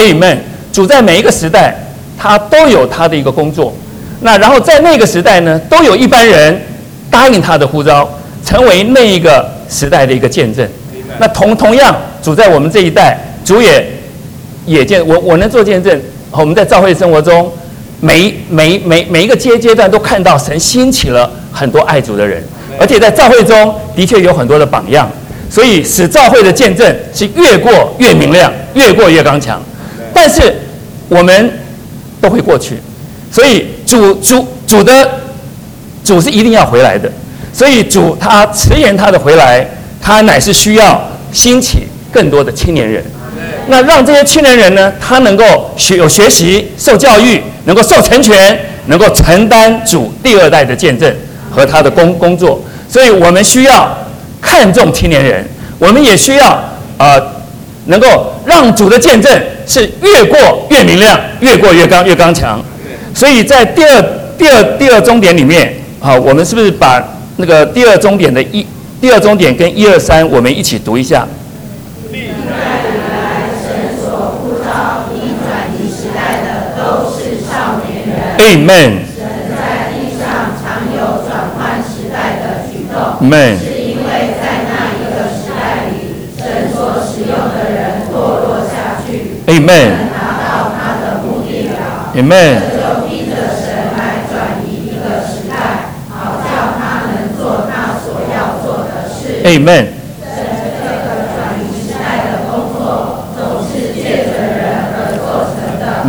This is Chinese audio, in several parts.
Amen。主在每一个时代，他都有他的一个工作。那然后在那个时代呢，都有一般人答应他的呼召，成为那一个时代的一个见证。那同样，主在我们这一代，主也见我能做见证。我们在教会生活中，每一个阶段都看到神兴起了很多爱主的人，而且在教会中的确有很多的榜样，所以使教会的见证是越过越明亮，越过越刚强。但是我们都会过去，所以主是一定要回来的，所以主他迟延他的回来，他乃是需要兴起更多的青年人。那让这些青年人呢，他能够有学习、受教育，能够受成全，能够承担主第二代的见证和他的工作。所以我们需要看重青年人，我们也需要能够让主的见证是越过越明亮，越过越刚强。所以在第二终点里面，我们是不是把那个第二终点跟1、2、3我们一起读一下？Amen。 神在地上常有转换时代的举动， Amen。 是因为在那一个时代里，神所使用的人堕落下去， Amen。 达到他的目的了。 Amen。 这就逼着神来转移一个时代，好叫他能做他所要做的事。 Amen。 神这个转移时代的工作，总是借着人而做成的。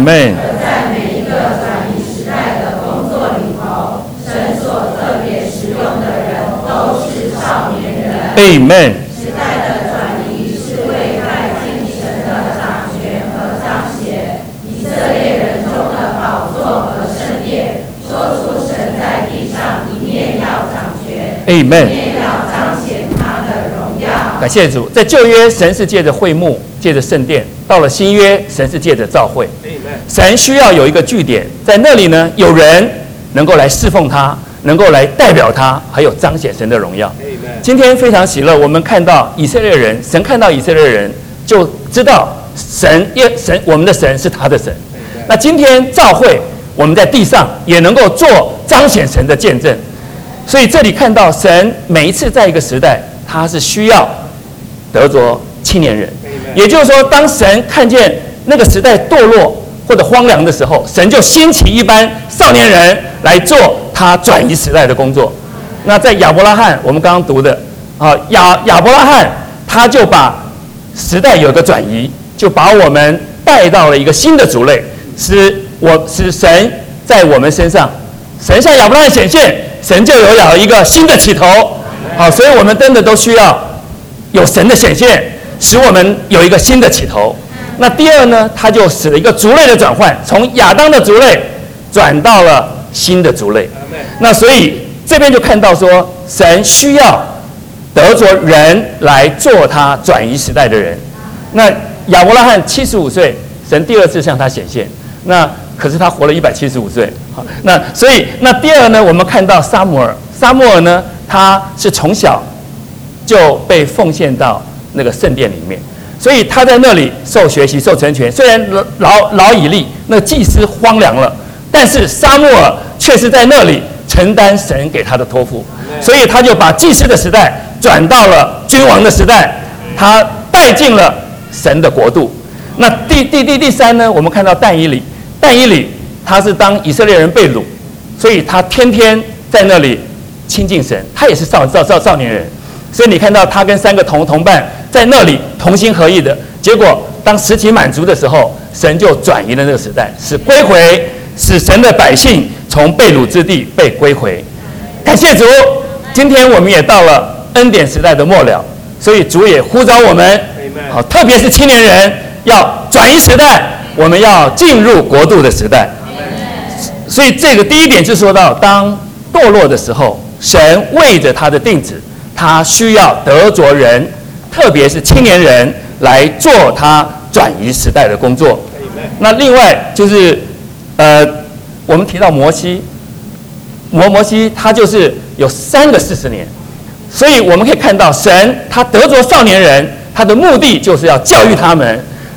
Amen。Amen。 时代的转移是为带进神的掌权和彰显以色列人中的宝座和圣殿，说出神在地上一面要掌权， Amen。 一面要彰显他的荣耀。 感谢主，在旧约神是借着会幕，借着圣殿；到了新约，神是借着召会。神需要有一个据点，在那里呢，有人能够来侍奉他，能够来代表他，还有彰显神的荣耀。今天非常喜乐，我们看到以色列人，神看到以色列人，就知道神，我们的神是他的神。那今天召会，我们在地上也能够做彰显神的见证。所以这里看到神每一次在一个时代，他是需要得着青年人。也就是说，当神看见那个时代堕落或者荒凉的时候，神就兴起一班少年人来做他转移时代的工作。那在亚伯拉罕，我们刚刚读的亚伯拉罕，他就把时代有一个转移，就把我们带到了一个新的族类，使神在我们身上，神向亚伯拉罕显现，神就有了一个新的起头。所以我们真的都需要有神的显现，使我们有一个新的起头。那第二呢，他就使了一个族类的转换，从亚当的族类转到了新的族类。那所以这边就看到说，神需要得着人来做他转移时代的人。那亚伯拉罕75岁，神第二次向他显现，那可是他活了175岁。那所以那第二呢，我们看到撒母耳呢，他是从小就被奉献到那个圣殿里面，所以他在那里受学习、受成全。虽然老以利那祭司荒凉了，但是撒母耳却是在那里承担神给他的托付，所以他就把祭司的时代转到了君王的时代，他带进了神的国度。那第三呢，我们看到但以理他是当以色列人被掳，所以他天天在那里亲近神，他也是少年人，所以你看到他跟3个同伴在那里同心合意的，结果当时期满足的时候，神就转移了那个时代，使神的百姓从被掳之地被归回。感谢主，今天我们也到了恩典时代的末了，所以主也呼召我们，特别是青年人要转移时代，我们要进入国度的时代。所以这个第一点就说到，当堕落的时候，神为着他的定旨，他需要得着人，特别是青年人来做他转移时代的工作。那另外就是我们提到摩西他就是有3个40年，所以我们可以看到神他得着少年人，他的目的就是要教育他们，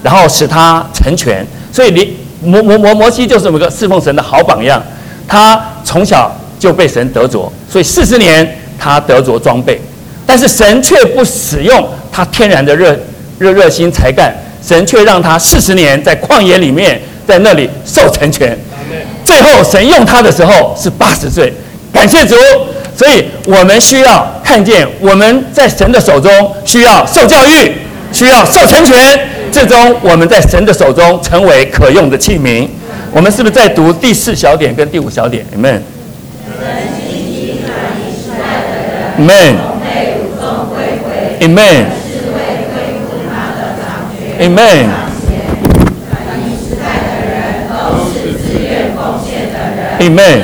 然后使他成全。所以摩西就是一个侍奉神的好榜样，他从小就被神得着，所以40年他得着装备，但是神却不使用他天然的热心才干，神却让他40年在旷野里面，在那里受成全。最后神用他的时候是80岁，感谢主。所以我们需要看见，我们在神的手中需要受教育，需要受成全，最终我们在神的手中成为可用的器皿。我们是不是在读第4小点跟第5小点 ？Amen。Amen。Amen。Amen。Amen。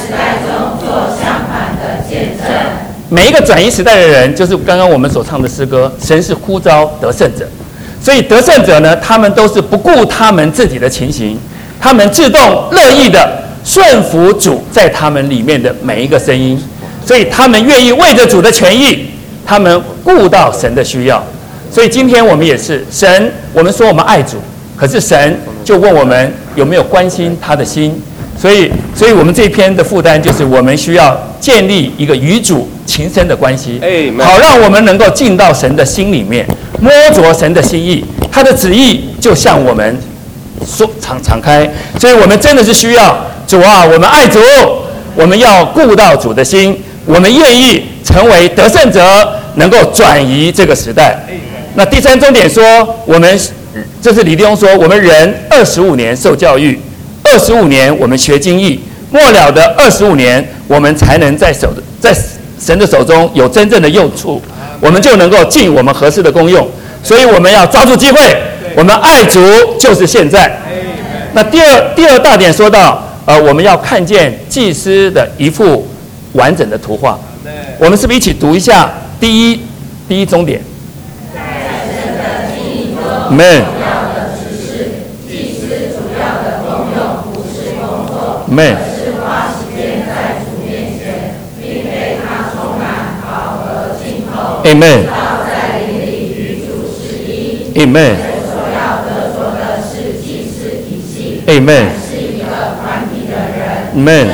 每一个转移时代的人，就是刚刚我们所唱的诗歌，神是呼召得胜者。所以得胜者呢，他们都是不顾他们自己的情形，他们自动乐意的顺服主在他们里面的每一个声音，所以他们愿意为着主的权益，他们顾到神的需要。所以今天我们也是神，我们说我们爱主，可是神就问我们有没有关心他的心。所以我们这一篇的负担就是我们需要建立一个与主情深的关系，好让我们能够进到神的心里面，摸着神的心意，他的旨意就向我们敞开。所以我们真的是需要主啊，我们爱主，我们要顾到主的心，我们愿意成为得胜者，能够转移这个时代。那第3重点说，我们这是李弟兄说，我们人25年受教育，25年我们学经义，末了的25年，我们才能在神的手中有真正的用处，我们就能够尽我们合适的功用。所以我们要抓住机会，我们爱主就是现在。那第二大点说到，我们要看见祭司的一幅完整的图画。我们是不是一起读一下第一终点？Amen。Amen。Amen。Amen。Amen。Amen。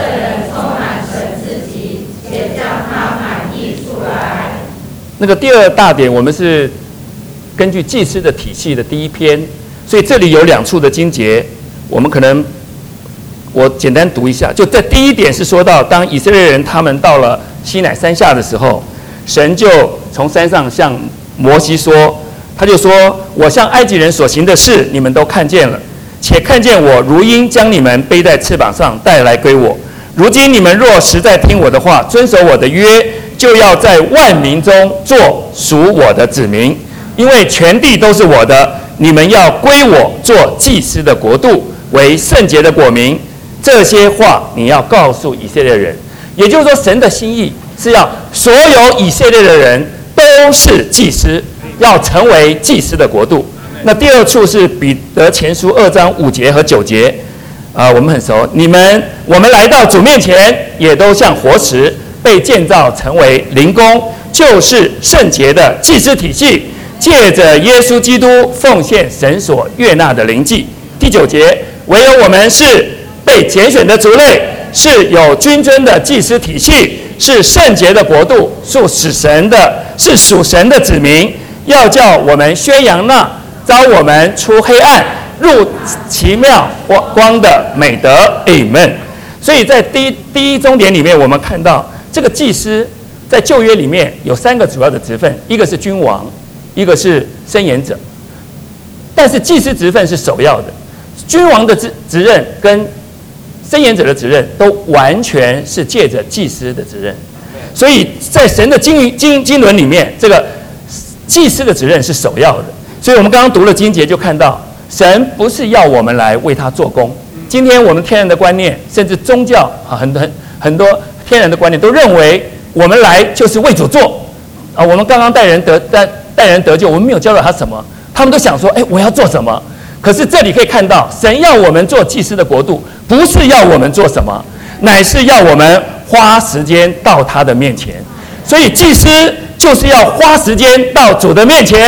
那个第2大点，我们是根据祭司的体系的第1篇，所以这里有2处的经节，我们可能我简单读一下。就在第1点是说到，当以色列人他们到了西乃山下的时候，神就从山上向摩西说，他就说：我向埃及人所行的事，你们都看见了，且看见我如鹰将你们背在翅膀上带来归我。如今你们若实在听我的话，遵守我的约，就要在万民中做属我的子民，因为全地都是我的，你们要归我做祭司的国度，为圣洁的国民。这些话你要告诉以色列人。也就是说，神的心意是要所有以色列的人都是祭司，要成为祭司的国度。那第2处是彼得前书2章5节和9节，我们很熟。我们来到主面前，也都像活石，被建造成为灵宫，就是圣洁的祭司体系，借着耶稣基督奉献神所悦纳的灵祭。第9节，唯有我们是被拣选的族类，是有君尊的祭司体系，是圣洁的国度，是属神的子民，要叫我们宣扬那召我们出黑暗入奇妙光的美德。 Amen。 所以在第一终点里面，我们看到这个祭司在旧约里面有3个主要的职分，一个是君王，一个是申言者，但是祭司职分是首要的。君王的职任跟申言者的职任都完全是借着祭司的职任，所以在神的经纶里面，这个祭司的职任是首要的。所以我们刚刚读了经节，就看到神不是要我们来为他做工。今天我们天然的观念，甚至宗教很多天然的观念都认为我们来就是为主做啊。我们刚刚带人得救，我们没有教导他什么，他们都想说，我要做什么？可是这里可以看到，神要我们做祭司的国度，不是要我们做什么，乃是要我们花时间到他的面前。所以祭司就是要花时间到主的面前，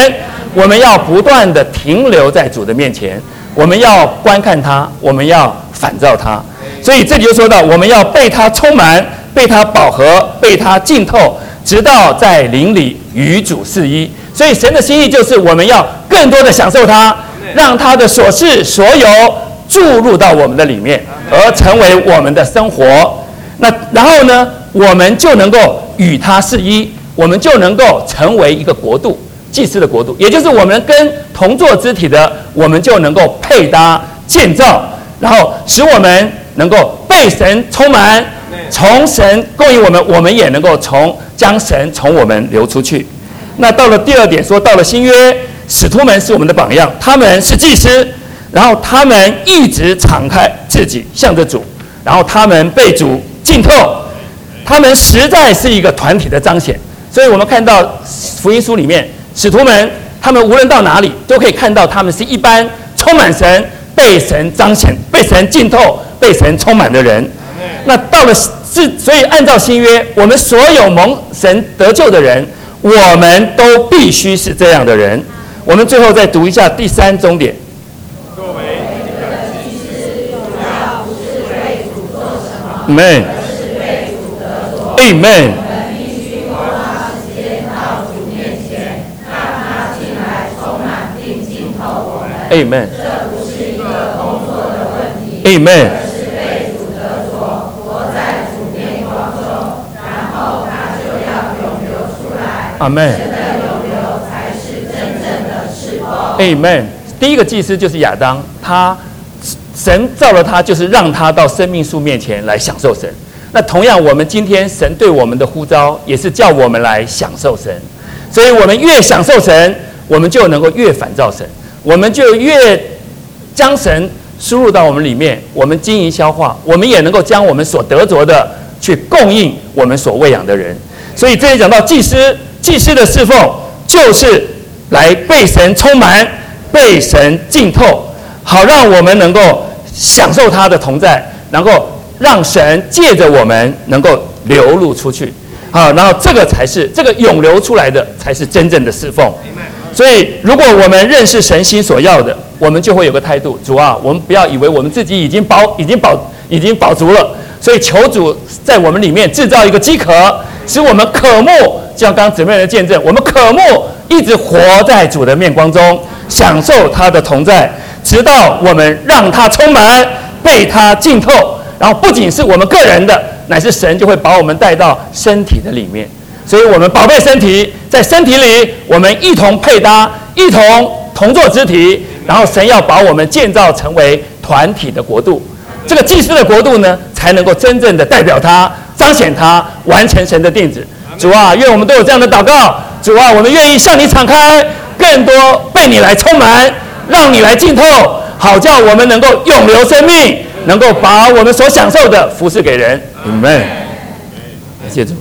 我们要不断的停留在主的面前，我们要观看他，我们要反照他。所以这里就说到，我们要被他充满，被他饱和，被他浸透，直到在灵里与主是一。所以神的心意就是我们要更多的享受他，让他的所事所有注入到我们的里面，而成为我们的生活。那然后呢，我们就能够与他是一，我们就能够成为一个国度，祭司的国度，也就是我们跟同作肢体的，我们就能够配搭建造，然后使我们能够被神充满，从神供应我们，我们也能够将神从我们流出去。那到了第二点说，到了新约，使徒们是我们的榜样，他们是祭司，然后他们一直敞开自己向着主，然后他们被主浸透，他们实在是一个团体的彰显。所以我们看到福音书里面，使徒们他们无论到哪里都可以看到，他们是一般充满神、被神彰显、被神浸透、被神充满的人。那到了所以按照新约，我们所有蒙神得救的人，我们都必须是这样的人。我们最后再读一下第3终点。作为祭司，要不是为主做什么，而是为主得着。Amen。我们必须多花时间到主面前，让他进来充满并浸透我们。Amen。这不是一个工作的问题。Amen。而是被主得着，活在主面光中，然后他就要永流出来。Amen。神的永流才是真正的释放。Amen。第一个祭司就是亚当，神造了他，就是让他到生命树面前来享受神。那同样，我们今天神对我们的呼召，也是叫我们来享受神。所以我们越享受神，我们就能够越反照神，我们就越将神输入到我们里面，我们经营消化，我们也能够将我们所得着的去供应我们所喂养的人。所以这里讲到祭司的侍奉，就是来被神充满，被神浸透，好让我们能够享受他的同在，能够让神借着我们能够流露出去。好，然后这个涌流出来的才是真正的侍奉。所以如果我们认识神心所要的，我们就会有个态度，主啊，我们不要以为我们自己已经饱足了，所以求主在我们里面制造一个饥渴，使我们渴慕，就像刚刚姊妹的见证，我们渴慕一直活在主的面光中，享受他的同在，直到我们让他充满，被他浸透，然后不仅是我们个人的，乃是神就会把我们带到身体的里面。所以我们宝贝身体，在身体里我们一同配搭，一同作肢体，然后神要把我们建造成为团体的国度。这个祭司的国度呢，才能够真正的代表他，彰显他，完成神的定旨。主啊，愿我们都有这样的祷告。主啊，我们愿意向你敞开，更多被你来充满，让你来浸透，好叫我们能够永留生命，能够把我们所享受的服侍给人。Amen。感谢主。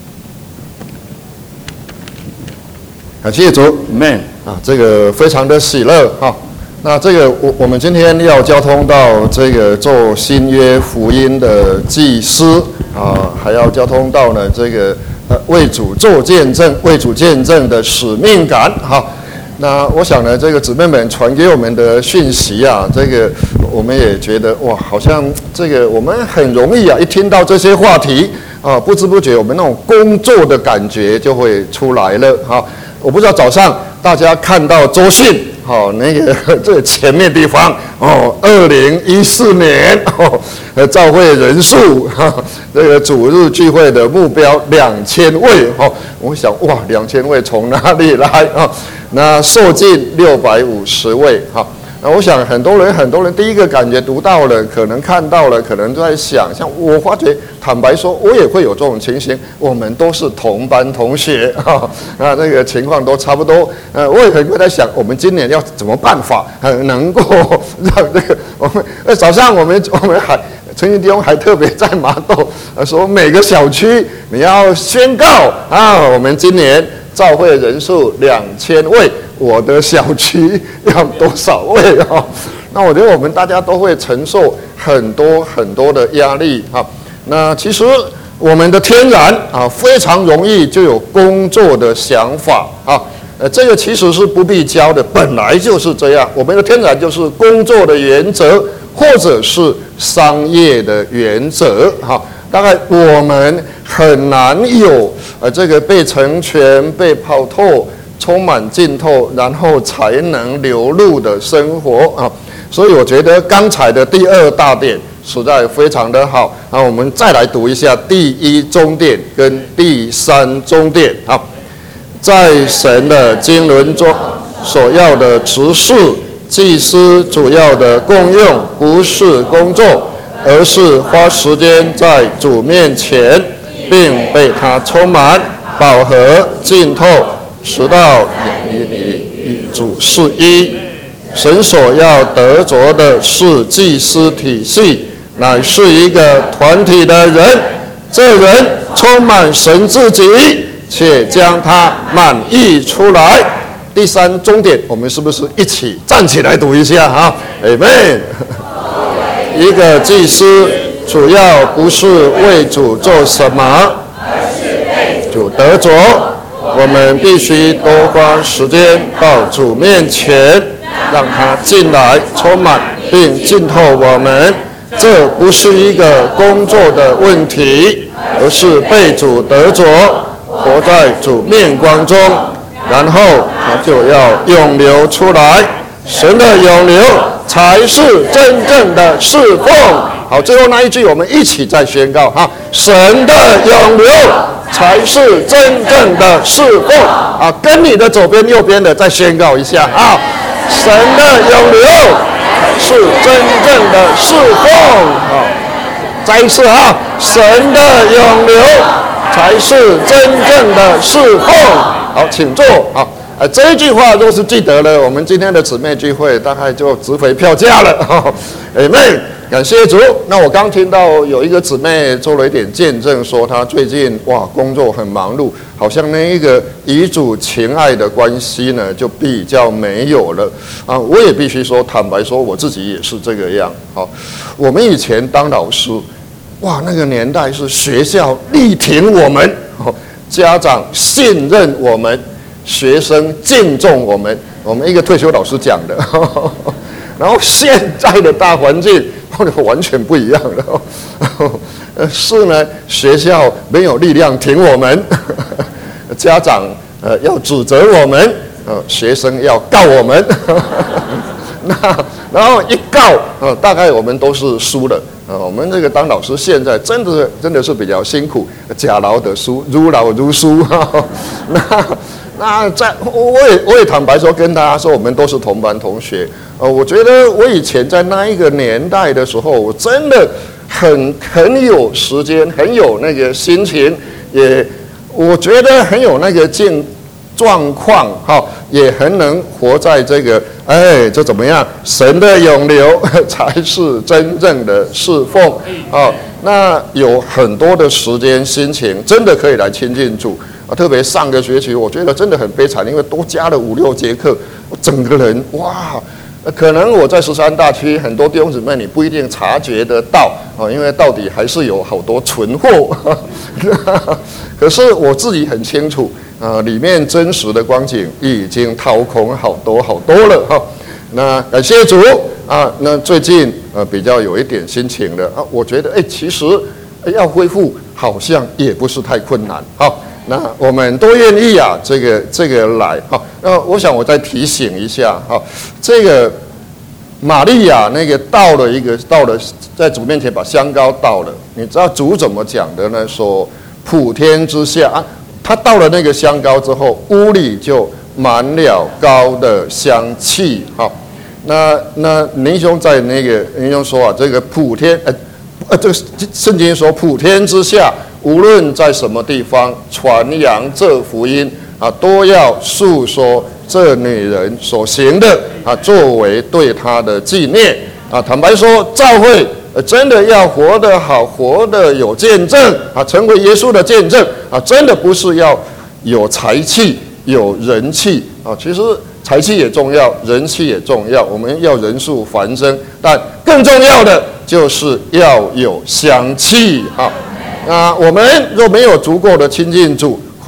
感谢主 ，Amen。 这个非常的喜乐哈。那这个我们今天要交通到这个做新约福音的祭司还要交通到呢这个为主做见证、为主见证的使命感哈。那我想呢，这个姊妹们传给我们的讯息这个我们也觉得哇，好像这个我们很容易一听到这些话题不知不觉我们那种工作的感觉就会出来了哈。我不知道早上大家看到周讯那个这个前面地方2014年教会人数这个主日聚会的目标2000位我想哇，2000位从哪里来那受尽650位那我想很多人第一个感觉读到了，可能看到了，可能都在想，像我发觉，坦白说，我也会有这种情形。我们都是同班同学那这个情况都差不多。我也很会在想，我们今年要怎么办法能够让这个我们早上我们还陈云弟兄还特别在麻豆说，每个小区你要宣告我们今年教会人数2000位。我的小区要多少位那我觉得我们大家都会承受很多的压力那其实我们的天然非常容易就有工作的想法这个其实是不必教的，本来就是这样。我们的天然就是工作的原则，或者是商业的原则，哈。大概我们很难有这个被成全、被泡透、充满浸透，然后才能流露的生活啊。所以我觉得刚才的第二大点实在非常的好。那我们再来读一下第一中点跟第三中点啊。在神的经纶中所要的职事，祭司主要的功用不是工作，而是花时间在主面前，并被他充满、饱和、浸透，直到与主是一。神所要得着的是祭司体系，乃是一个团体的人，这人充满神自己，且将它满溢出来。第三中点，我们是不是一起站起来读一下啊 ？Amen。一个祭司主要不是为主做什么， 而是被主得着。我们必须多花时间到主面前，让他进来充满并浸透我们。这不是一个工作的问题，而是被主得着，活在主面光中，然后他就要涌流出来。神的涌流才是真正的侍奉。好，最后那一句我们一起再宣告哈：神的涌流才是真正的侍奉。啊，跟你的左边右边的再宣告一下啊：神的涌流才是真正的侍奉。啊，再一次啊，神的涌流才是真正的侍奉。好，请坐啊。这一句话若是记得了，我们今天的姊妹聚会大概就值回票价了。Amen， 感谢主。那我刚听到有一个姊妹做了一点见证，说她最近工作很忙碌，好像那一个与主情爱的关系呢就比较没有了啊。我也必须说，坦白说，我自己也是这个样。好，我们以前当老师，那个年代是学校力挺我们，家长信任我们。学生敬重我们，我们一个退休老师讲的。然后现在的大环境完全不一样了。是呢，学校没有力量挺我们，家长要指责我们，学生要告我们。然后一告，大概我们都是输了。我们这个当老师现在真的是比较辛苦，假劳得输，如劳如输。那我也坦白说，跟大家说，我们都是同班同学。我觉得我以前在那一个年代的时候，我真的很有时间，很有那个心情，也我觉得很有那个状况，也很能活在这个这怎么样？神的涌流才是真正的侍奉。那有很多的时间、心情，真的可以来亲近主。特别上个学期，我觉得真的很悲惨，因为多加了5-6节课，我整个人可能我在13大区很多弟兄姊妹你不一定察觉得到因为到底还是有好多存货。可是我自己很清楚里面真实的光景已经掏空好多了那感谢主那最近比较有一点心情了我觉得其实要恢复好像也不是太困难那我们都愿意这个来那我想我再提醒一下这个玛利亚那个到了在主面前把香膏倒了，你知道主怎么讲的呢？说普天之下他倒了那个香膏之后，屋里就满了膏的香气那林兄在林兄说这个普天这个圣经说普天之下。无论在什么地方传扬这福音都要述说这女人所行的作为对她的纪念坦白说，教会真的要活得好，活得有见证成为耶稣的见证真的不是要有财气、有人气其实财气也重要，人气也重要，我们要人数繁增，但更重要的就是要有香气我们若没有足够的亲近主，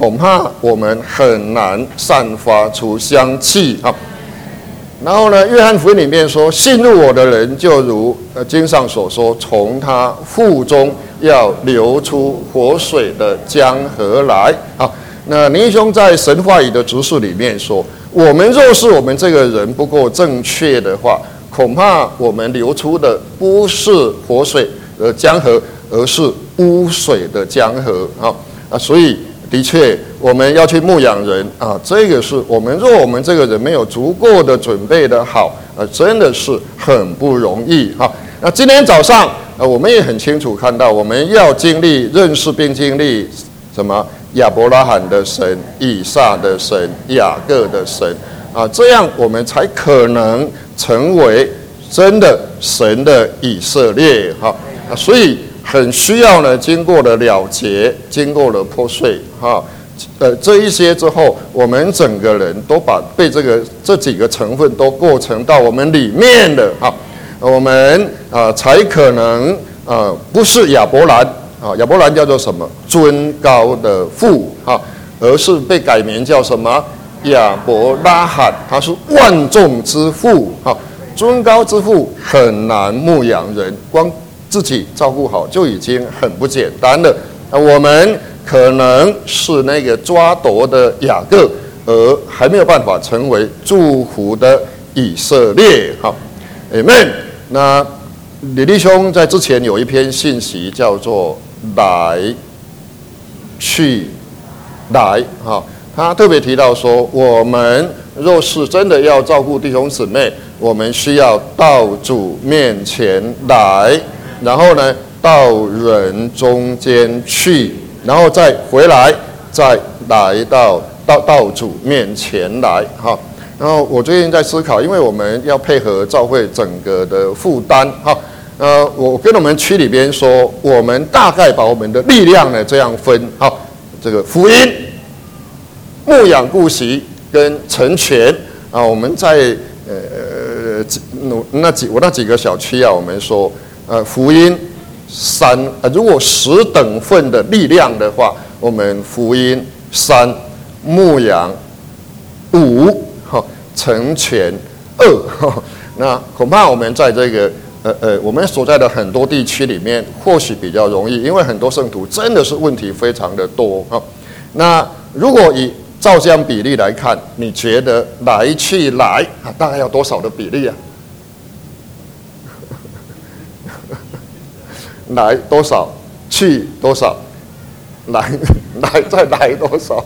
恐怕我们很难散发出香气啊。然后呢，约翰福音里面说，信入我的人就如经上所说，从他腹中要流出活水的江河来啊。那林兄在神话语的执事里面说，我们若是我们这个人不够正确的话，恐怕我们流出的不是活水的江河，而是污水的江河啊。所以的确，我们要去牧养人啊，这个是我们这个人没有足够的准备的好，真的是很不容易哈。那今天早上，我们也很清楚看到，我们要认识并经历什么？亚伯拉罕的神、以撒的神、雅各的神啊，这样我们才可能成为真的神的以色列哈。所以很需要呢，经过了了结，经过了破碎哈，这一些之后，我们整个人都被这几个成分都构成到我们里面的哈，我们才可能不是亚伯兰啊，亚伯兰叫做什么？尊高的父啊，而是被改名叫什么？亚伯拉罕，他是万众之父啊，尊高之父很难牧养人，光自己照顾好就已经很不简单了。我们可能是那个抓夺的雅各，而还没有办法成为祝福的以色列。好 ，Amen。那李弟兄在之前有一篇信息叫做“来去来”哈，他特别提到说，我们若是真的要照顾弟兄姊妹，我们需要到主面前来。然后呢，到人中间去，然后再回来，再来到主面前来哈。然后我最近在思考，因为我们要配合教会整个的负担哈。我跟我们区里边说，我们大概把我们的力量呢这样分哈，这个福音、牧养顾惜跟成全啊。我们在我那几个小区啊，我们说。福音3，如果10等份的力量的话，我们福音3，牧养5，成全2。那恐怕我们在这个我们所在的很多地区里面，或许比较容易，因为很多圣徒真的是问题非常的多哈。那如果以照这样比例来看，你觉得来去来大概要多少的比例啊？来多少，去多少，来再来多少？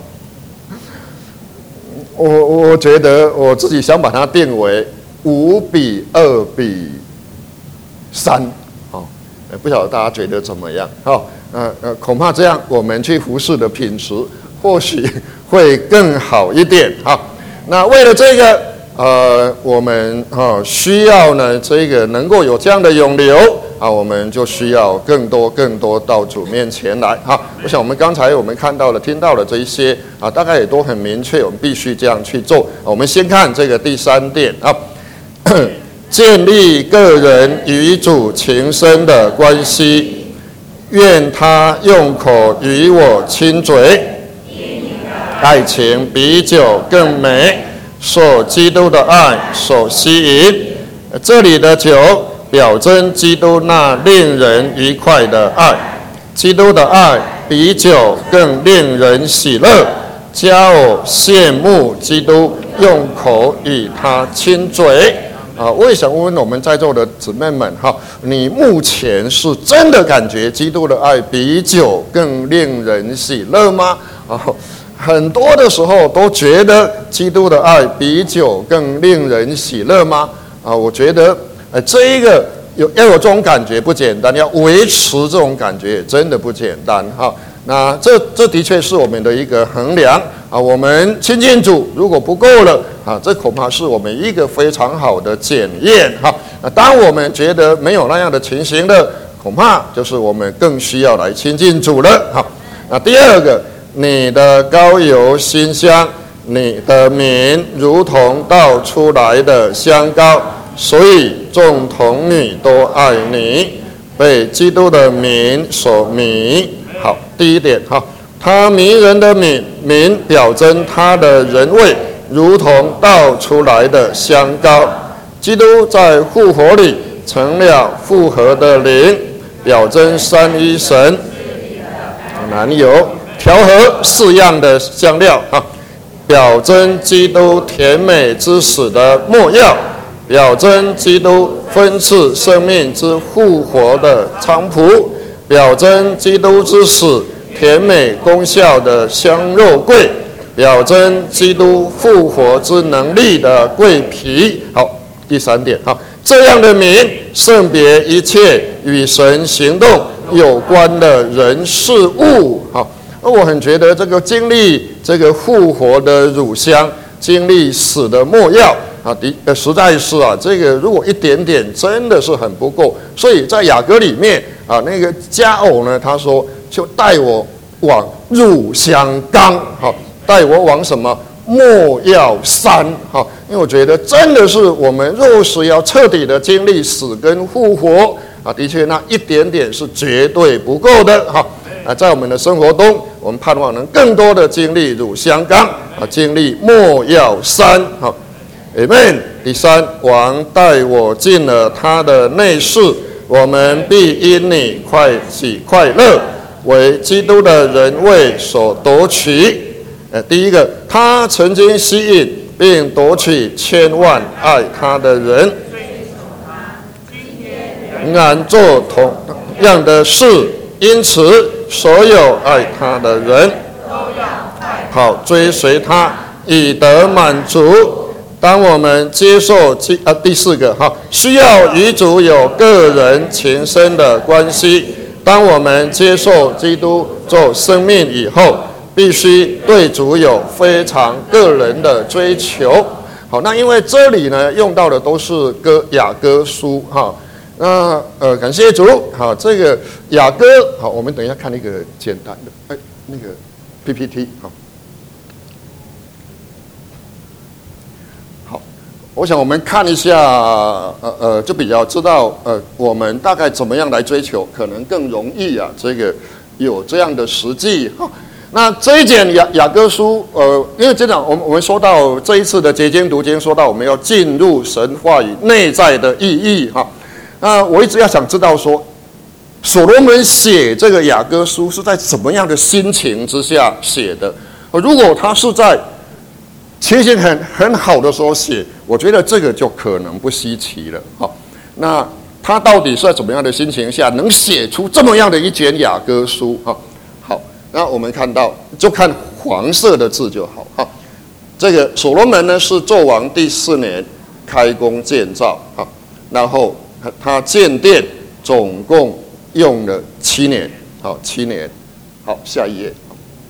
我觉得我自己想把它定为5比2比3，不晓得大家觉得怎么样？恐怕这样我们去服侍的品质或许会更好一点哈。那为了这个我们需要呢这个能够有这样的涌流。我们就需要更多到主面前来。好，我想我们刚才看到了、听到了这一些大概也都很明确，我们必须这样去做。我们先看这个第3点啊，建立个人与主情深的关系，愿他用口与我亲嘴，爱情比酒更美，受基督的爱所吸引。这里的酒表征基督那令人愉快的爱，基督的爱比酒更令人喜乐。加我羡慕基督用口与他亲嘴我也想问问我们在座的姊妹们你目前是真的感觉基督的爱比酒更令人喜乐吗？很多的时候都觉得基督的爱比酒更令人喜乐吗？我觉得这一个要有这种感觉不简单，要维持这种感觉也真的不简单哈。那这的确是我们的一个衡量我们亲近主如果不够了这恐怕是我们一个非常好的检验哈。当我们觉得没有那样的情形的，恐怕就是我们更需要来亲近主了哈。那第二个，你的膏油馨香，你的名如同倒出来的香膏。所以众童女都爱你，被基督的名所迷。好，第一点他迷人的名表征他的人位，如同倒出来的香膏。基督在复活里成了复活的灵，表征三一神。男友调和4样的香料表征基督甜美之死的末药，表征基督分赐生命之复活的菖蒲，表征基督之死甜美功效的香肉桂，表征基督复活之能力的桂皮。好，第3点这样的名圣别一切与神行动有关的人事物。我很觉得这个经历这个复活的乳香，经历死的末药实在是这个如果一点点真的是很不够。所以在雅歌里面那个佳偶呢，他说就带我往乳香缸，带我往什么末药山。因为我觉得真的是我们若是要彻底的经历死跟复活的确那一点点是绝对不够的在我们的生活中，我们盼望能更多的经历乳香缸经历末药山。Amen。第3，王带我进了他的内室，我们必因你快喜快乐，为基督的人位所夺取。第一个，他曾经吸引并夺取千万爱他的人，仍然做同样的事，因此所有爱他的人好追随他，以得满足。当我们接受第4个需要与主有个人情深的关系。当我们接受基督做生命以后，必须对主有非常个人的追求。好，那因为这里呢用到的都是雅歌书那感谢主。好，这个雅歌好，我们等一下看一个简单的那个 PPT 好，我想我们看一下就比较知道我们大概怎么样来追求，可能更容易这个有这样的实际那这一卷雅歌书因为这样我们说到这一次的结经读经，说到我们要进入神话语内在的意义那我一直要想知道说，所罗门写这个雅歌书是在什么样的心情之下写的？如果他是在情形很好的时候写，我觉得这个就可能不稀奇了那他到底是在怎么样的心情下能写出这么样的一卷雅歌书好，那我们看到就看黄色的字就好这个所罗门呢是纣王第4年开工建造然后他建殿总共用了7年7年。好，下一页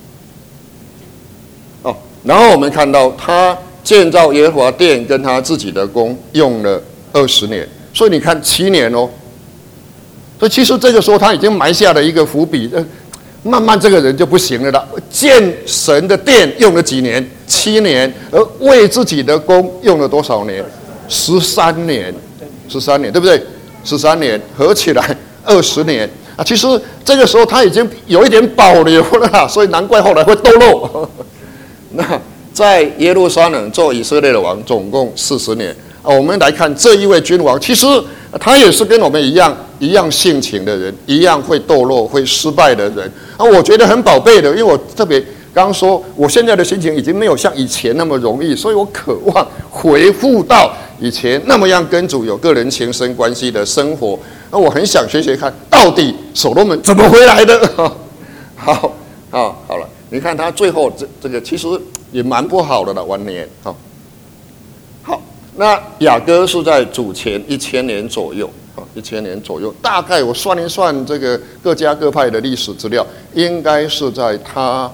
然后我们看到他建造耶和华殿跟他自己的宫用了20年，所以你看7年所以其实这个时候他已经埋下了一个伏笔慢慢这个人就不行了建神的殿用了几年？7年，而为自己的宫用了多少年？13年，对不对？13年合起来20年其实这个时候他已经有一点保留了所以难怪后来会堕落那在耶路撒冷做以色列的王总共40年我们来看这一位君王，其实他也是跟我们一样性情的人，一样会堕落会失败的人我觉得很宝贝的，因为我特别刚刚说我现在的心情已经没有像以前那么容易，所以我渴望回复到以前那么样跟主有个人情深关系的生活我很想学学看到底所罗门怎么回来的好了，你看他最后这个其实也蛮不好的了，晚年好，那雅歌是在主前1000年左右1000年左右，大概我算一算这个各家各派的历史资料，应该是在他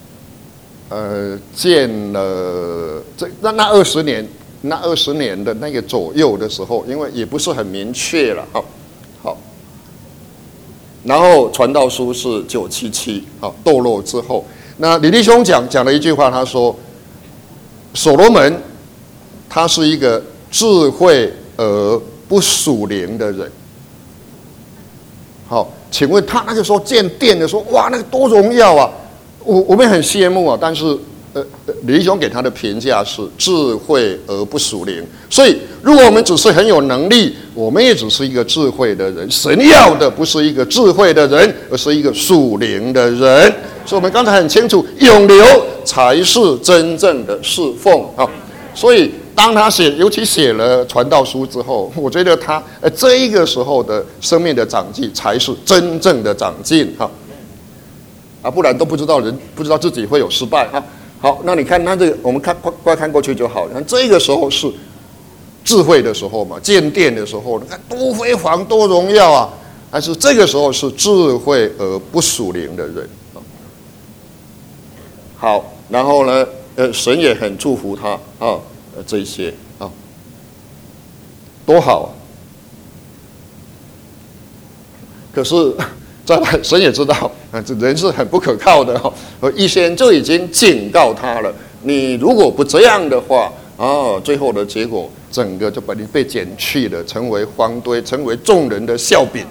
建了那20年的那个左右的时候，因为也不是很明确了好，然后传道书是977堕落之后，那李弟兄讲了一句话，他说所罗门他是一个智慧而不属灵的人。好，请问他那个时候建殿的时候，哇，那个多荣耀我们很羡慕啊，但是李弟兄给他的评价是智慧而不属灵。所以如果我们只是很有能力，我们也只是一个智慧的人。神要的不是一个智慧的人，而是一个属灵的人。所以我们刚才很清楚，永留才是真正的侍奉啊。所以当他尤其写了传道书之后，我觉得他这一个时候的生命的长进才是真正的长进啊，不然都不知道自己会有失败啊。好，那你看他这个，我们看过去就好。看这个时候是智慧的时候嘛，建殿的时候，你看多辉煌多荣耀啊！但是这个时候是智慧而不属灵的人。好，然后呢，神也很祝福他啊，这些啊，多好啊！可是，再来，神也知道这人是很不可靠的预先就已经警告他了。你如果不这样的话最后的结果，整个就把你被剪去了，成为荒堆，成为众人的笑柄。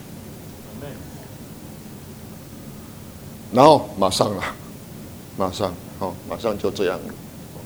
然后马上就这样了。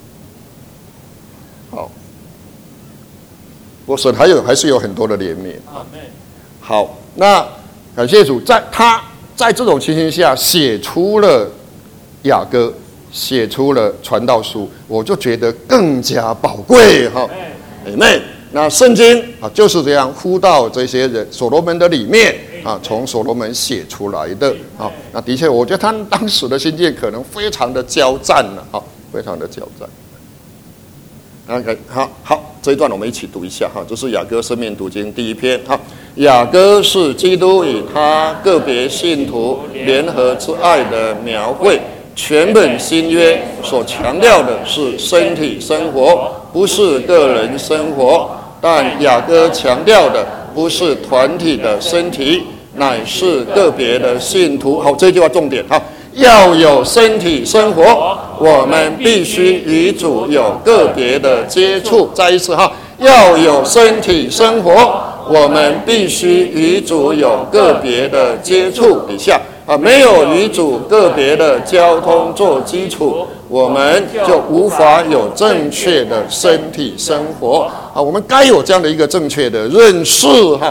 好，不过神还是有很多的怜悯。好，那感谢主，在这种情形下写出了雅歌，写出了传道书，我就觉得更加宝贵Amen。那圣经就是这样呼到这些人所罗门的里面从所罗门写出来的那的确，我觉得他当时的心境可能非常的交战了非常的交战。OK， 好，这一段我们一起读一下这是雅歌生命读经第一篇雅歌是基督与他个别信徒联合之爱的描绘。全本新约所强调的是身体生活，不是个人生活，但雅歌强调的不是团体的身体，乃是个别的信徒。好，这句话重点要有身体生活，我们必须与主有个别的接触。再一次要有身体生活，我们必须与主有个别的接触。以下没有与主个别的交通做基础，我们就无法有正确的身体生活我们该有这样的一个正确的认识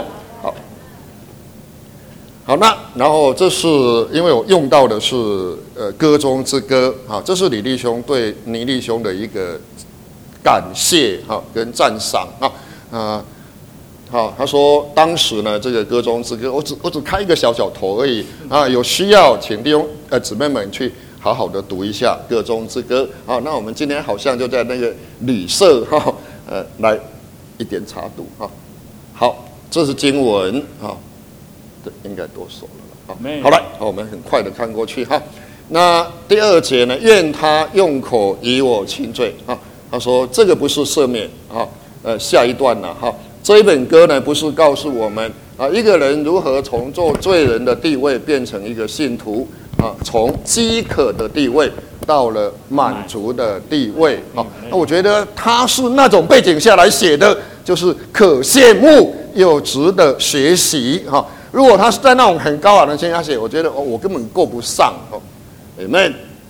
好，那然后这是因为我用到的是歌中之歌这是李弟兄对倪弟兄的一个感谢跟赞赏好，他说当时呢，这个歌中之歌，我只开一个小头而已有需要请弟兄姊妹们去好好的读一下歌中之歌那我们今天好像就在那个旅社来一点查读好，这是经文这应该多说了好来，我们很快的看过去那第二节呢，愿他用口以我轻罪他说这个不是赦免下一段了这一本歌呢，不是告诉我们一个人如何从做罪人的地位变成一个信徒从饥渴的地位到了满足的地位那我觉得他是那种背景下来写的，就是可羡慕又值得学习如果他是在那种很高昂的情况下写，我觉得我根本够不上Amen。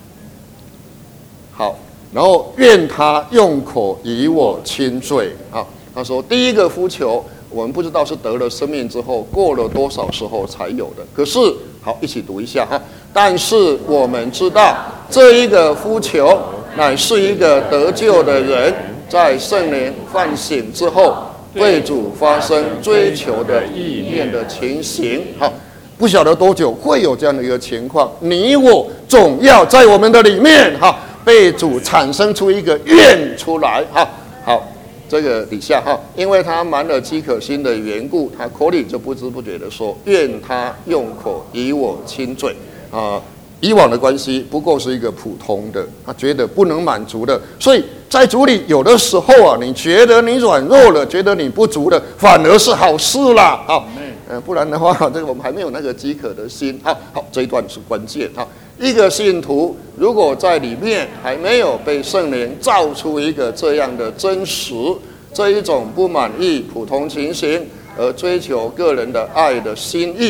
好，然后愿他用口以我轻罪他说第一个呼求我们不知道是得了生命之后过了多少时候才有的，可是好，一起读一下但是我们知道这一个呼求乃是一个得救的人在圣灵唤醒之后对主发生追求的意念的情形不晓得多久会有这样的一个情况，你我总要在我们的里面被主产生出一个愿出来好，这个底下因为他满了饥渴心的缘故，他口里就不知不觉的说，愿他用口以我轻罪以往的关系不过是一个普通的，他觉得不能满足的，所以在主里有的时候你觉得你软弱了，觉得你不足了，反而是好事啦不然的话这个我们还没有那个饥渴的心好，这一段是关键一个信徒如果在里面还没有被圣灵造出一个这样的真实，这一种不满意普通情形而追求个人的爱的心意，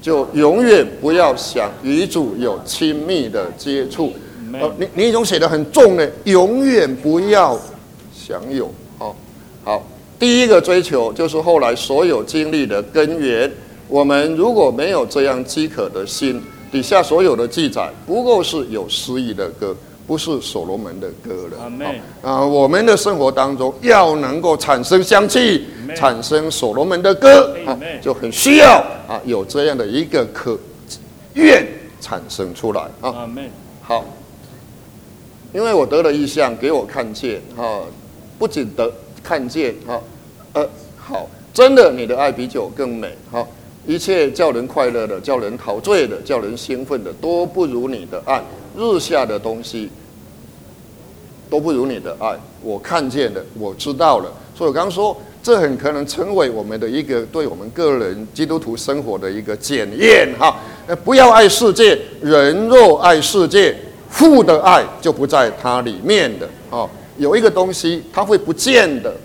就永远不要想与主有亲密的接触。你已经写得很重了，永远不要享有。好，第一个追求就是后来所有经历的根源。我们如果没有这样饥渴的心，底下所有的记载不过是有诗意的歌，不是所罗门的歌了。我们的生活当中要能够产生香气，产生所罗门的歌就很需要有这样的一个愿产生出来好，因为我得了异象，给我看见不仅得看见好，真的你的爱比酒更美一切叫人快乐的、叫人陶醉的、叫人兴奋的，都不如你的爱。日下的东西都不如你的爱。我看见了，我知道了。所以我刚刚说，这很可能成为我们的一个对我们个人基督徒生活的一个检验不要爱世界，人若爱世界，父的爱就不在它里面的有一个东西它会不见的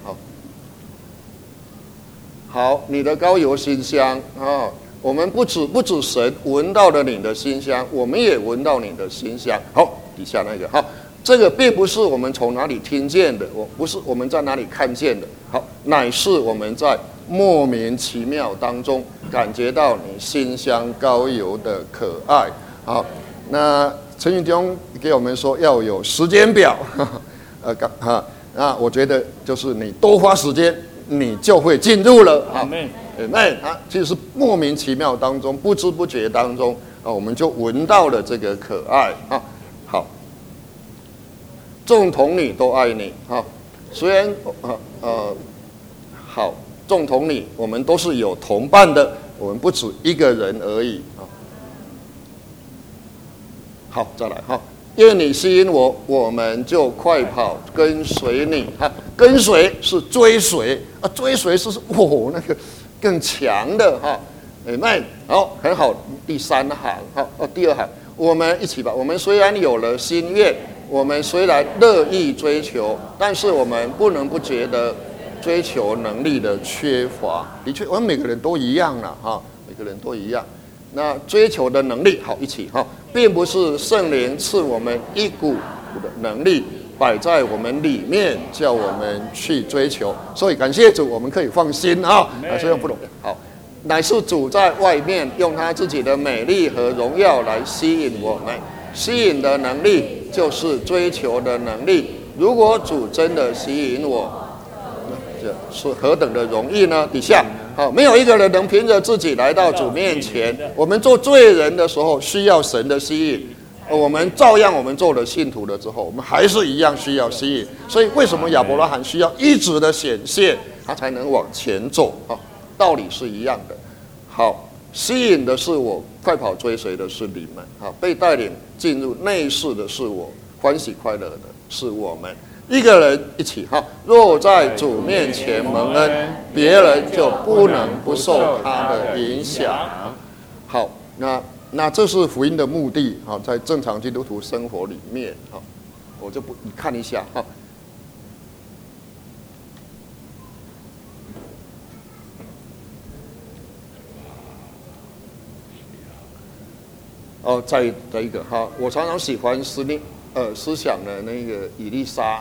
好，你的膏油馨香我们不止神闻到了你的馨香，我们也闻到你的馨香。好，底下那个这个并不是我们从哪里听见的，不是我们在哪里看见的，乃是我们在莫名其妙当中感觉到你馨香膏油的可爱。好，那陈云中给我们说要有时间表，我觉得就是你多花时间，你就会进入了。其实是莫名其妙当中，不知不觉当中我们就闻到了这个可爱好，众童女都爱你虽然好，众童女我们都是有同伴的，我们不止一个人而已好，再来愿你吸引我，我们就快跑跟随你跟随是追随追随是那个更强的好，很好。第三行第二行，我们一起吧。我们虽然有了心愿，我们虽然乐意追求，但是我们不能不觉得追求能力的缺乏。的确，我们每个人都一样了每个人都一样。那追求的能力，好，一起并不是圣灵赐我们一股的能力摆在我们里面，叫我们去追求。所以感谢主，我们可以放心这样不容易。好，乃是主在外面用他自己的美丽和荣耀来吸引我们。吸引的能力就是追求的能力。如果主真的吸引我，这是何等的容易呢？底下没有一个人能凭着自己来到主面前。我们做罪人的时候需要神的吸引，我们照样我们做了信徒了之后，我们还是一样需要吸引。所以为什么亚伯拉罕需要一直的显现，他才能往前走道理是一样的。好，吸引的是我，快跑追随的是你们被带领进入内室的是我，欢喜快乐的是我们。一个人一起若在主面前蒙恩，别人就不能不受他的影响。好，那这是福音的目的在正常基督徒生活里面我就不，你看一下再一个我常常喜欢思想的那个以利沙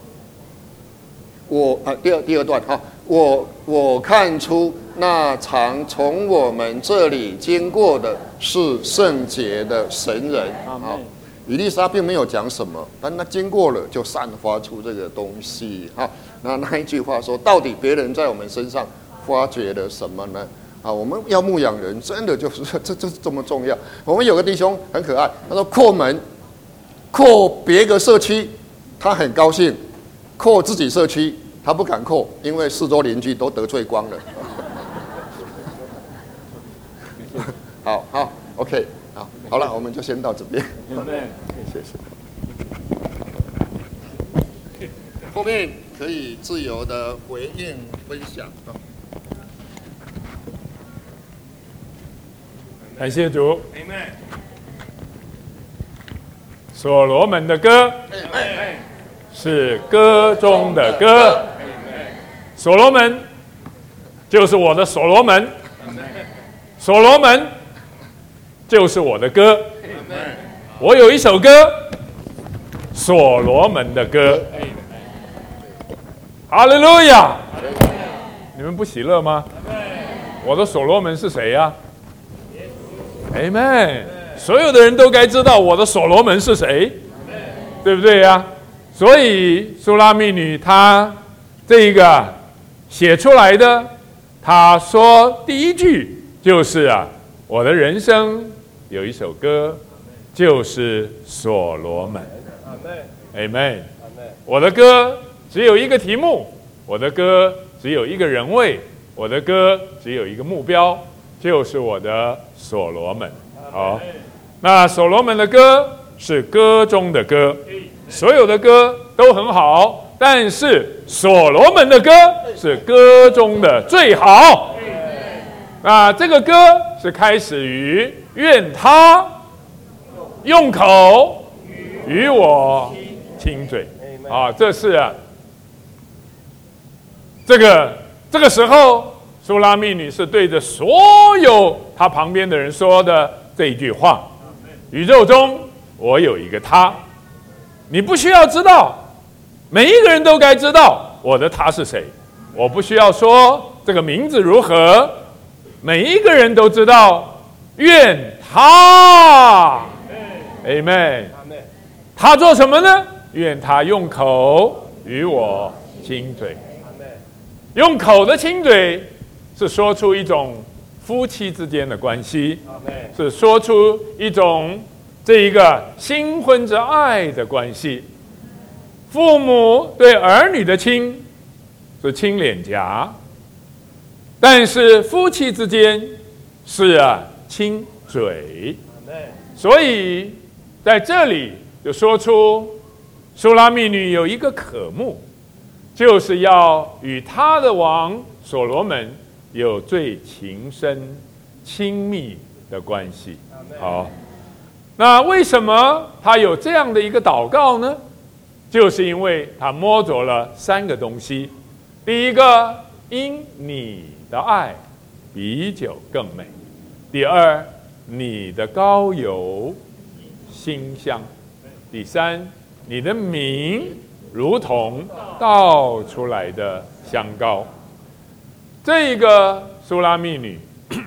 第二段我看出那常从我们这里经过的是圣洁的神人以利沙并没有讲什么，但他经过了就散发出这个东西那一句话说，到底别人在我们身上发掘了什么呢？我们要牧养人，真的就是这么重要。我们有个弟兄很可爱，他说扩别个社区，他很高兴；扩自己社区，他不敢扩，因为四周邻居都得罪光了。好 ，OK， 好了，我们就先到这边。谢谢。后面可以自由的回应分享。 感谢主。所罗门的歌是歌中的歌，所罗门就是我的所罗门，所罗门就是我的歌。我有一首歌，所罗门的歌。哈利路亚！你们不喜乐吗？我的所罗门是谁呀？Amen！所有的人都该知道我的所罗门是谁，对不对呀？所以苏拉密女她这一个写出来的，她说第一句就是我的人生有一首歌，就是所罗门。Amen！ 我的歌只有一个题目，我的歌只有一个人位，我的歌只有一个目标，就是我的所罗门。好，那所罗门的歌是歌中的歌，所有的歌都很好，但是所罗门的歌是歌中的最好。那这个歌是开始于愿他用口与我亲嘴这是这个时候，苏拉密女是对着所有她旁边的人说的这一句话：宇宙中我有一个他，你不需要知道，每一个人都该知道我的他是谁。我不需要说这个名字如何，每一个人都知道，愿他 Amen。 他做什么呢？愿他用口与我亲嘴。用口的亲嘴是说出一种夫妻之间的关系，是说出一种这一个新婚之爱的关系。父母对儿女的亲是亲脸颊，但是夫妻之间是亲嘴。所以在这里就说出苏拉密女有一个渴慕，就是要与他的王所罗门有最情深亲密的关系。好，那为什么他有这样的一个祷告呢？就是因为他摸着了三个东西。第一个，因你的爱比酒更美；第二，你的膏油馨香；第三，你的名如同倒出来的香膏。这个苏拉密女，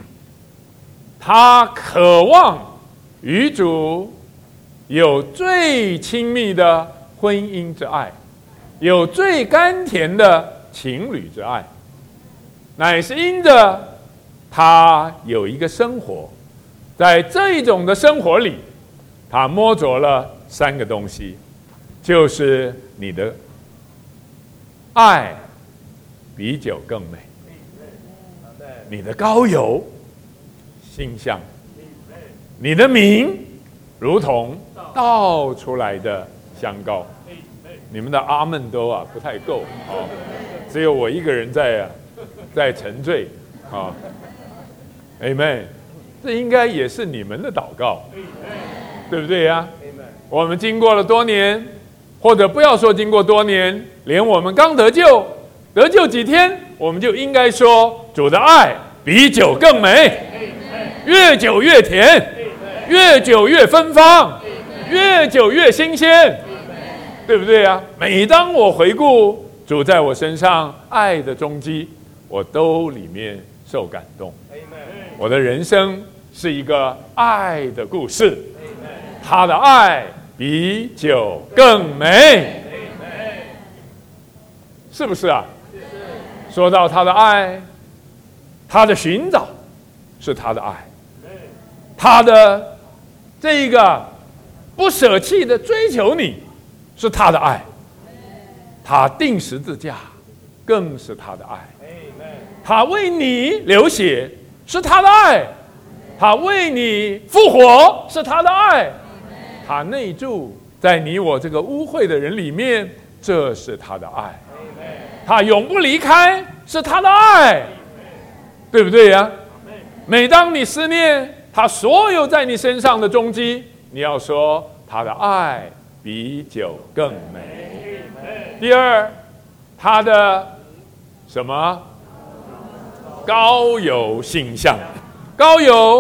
她渴望与主有最亲密的婚姻之爱，有最甘甜的情侣之爱，乃是因着她有一个生活，在这一种的生活里，她摸着了三个东西，就是你的爱比酒更美，你的膏油馨香，你的名如同倒出来的香膏。你们的阿们都不太够，只有我一个人在沉醉Amen。 这应该也是你们的祷告，对不对呀？我们经过了多年，或者不要说经过多年，连我们刚得救几天，我们就应该说主的爱比酒更美，越久越甜，越久越芬芳，越久越新鲜，对不对啊？每当我回顾主在我身上爱的踪迹，我都里面受感动。我的人生是一个爱的故事，他的爱比酒更美，是不是啊？说到他的爱，他的寻找是他的爱，他的这个不舍弃的追求你是他的爱，他钉十字架更是他的爱，他为你流血是他的爱，他为你复活是他的爱，他内住在你我这个污秽的人里面，这是他的爱，他永不离开是他的爱，对不对呀？每当你思念他所有在你身上的踪迹，你要说他的爱比酒更美。第二，他的什么？膏油馨香。膏油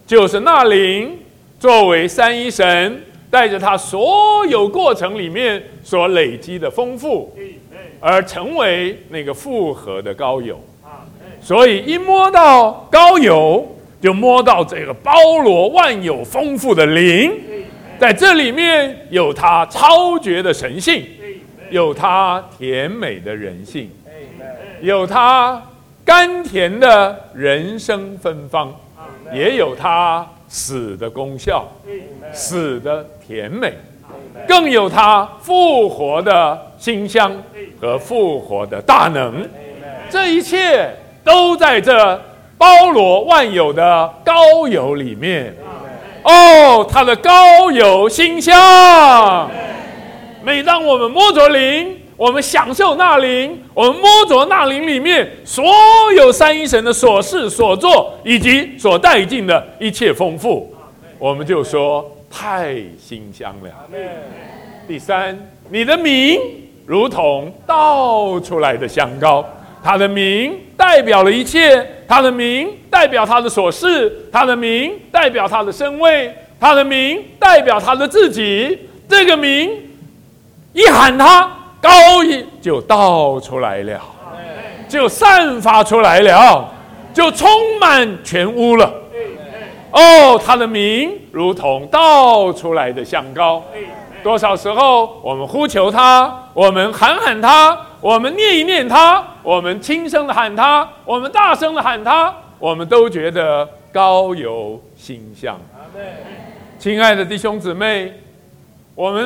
就是那灵作为三一神，带着他所有过程里面所累积的丰富，而成为那个复合的膏油。所以一摸到膏油，就摸到这个包罗万有丰富的灵，在这里面有他超绝的神性，有他甜美的人性，有他甘甜的人生芬芳，也有他死的功效，死的甜美，更有他复活的馨香和复活的大能。这一切都在这包罗万有的膏油里面。哦，他的膏油馨香，每当我们摸着灵，我们享受那灵，我们摸着那灵里面所有三一神的所事所做以及所带进的一切丰富，我们就说太馨香了。第三，你的名如同倒出来的香膏，他的名代表了一切，他的名代表他的所事，他的名代表他的身位，他的名代表他的自己。这个名一喊他，膏液就倒出来了，就散发出来了，就充满全屋了。哦，他的名如同倒出来的香膏。多少时候我们呼求他，我们喊他，我们念一念他，我们轻声的喊他，我们大声的喊他，我们都觉得膏油馨香。亲爱的弟兄姊妹，我们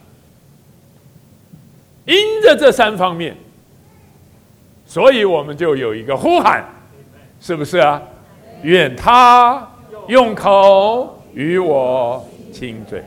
因着这三方面，所以我们就有一个呼喊，是不是啊？愿他用口与我亲嘴。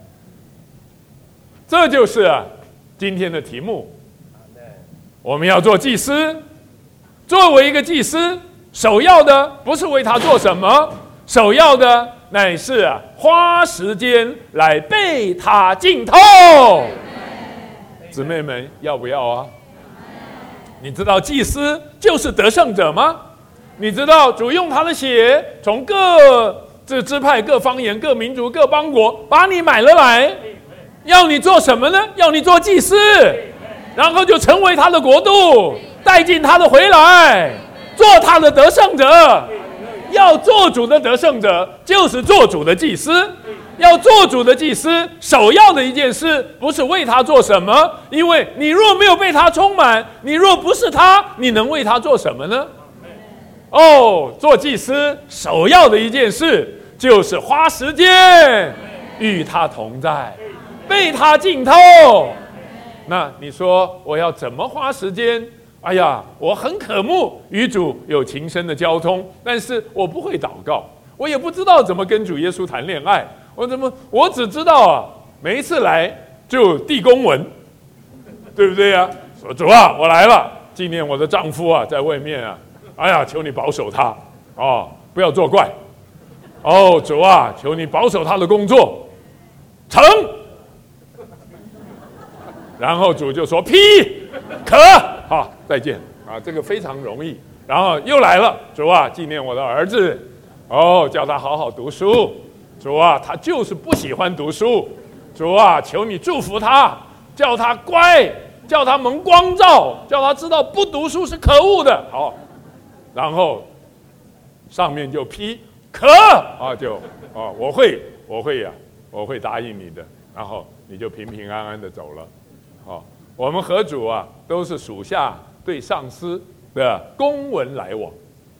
这就是今天的题目。我们要做祭司，作为一个祭司，首要的不是为他做什么，首要的乃是花时间来被他浸透。姊妹们要不要啊？你知道祭司就是得胜者吗？你知道主用他的血从各支派、各方言、各民族、各邦国把你买了来，要你做什么呢？要你做祭司，然后就成为他的国度，带进他的回来，做他的得胜者。要做主的得胜者，就是做主的祭司。要做主的祭司，首要的一件事不是为他做什么，因为你若没有被他充满，你若不是他，你能为他做什么呢？哦，做祭司首要的一件事就是花时间与他同在，被他浸透。那你说我要怎么花时间？哎呀，我很渴慕与主有情深的交通，但是我不会祷告，我也不知道怎么跟主耶稣谈恋爱。我只知道每一次来就递公文，对不对啊？说主啊，我来了，纪念我的丈夫在外面哎呀，求你保守他不要作怪。主啊，求你保守他的工作成。然后主就说批可再见这个非常容易。然后又来了，主啊，纪念我的儿子叫他好好读书。主啊，他就是不喜欢读书。主啊，求你祝福他，叫他乖，叫他蒙光照，叫他知道不读书是可恶的。好，然后上面就批可我会答应你的，然后你就平平安安的走了。我们和主都是属下对上司的公文来往。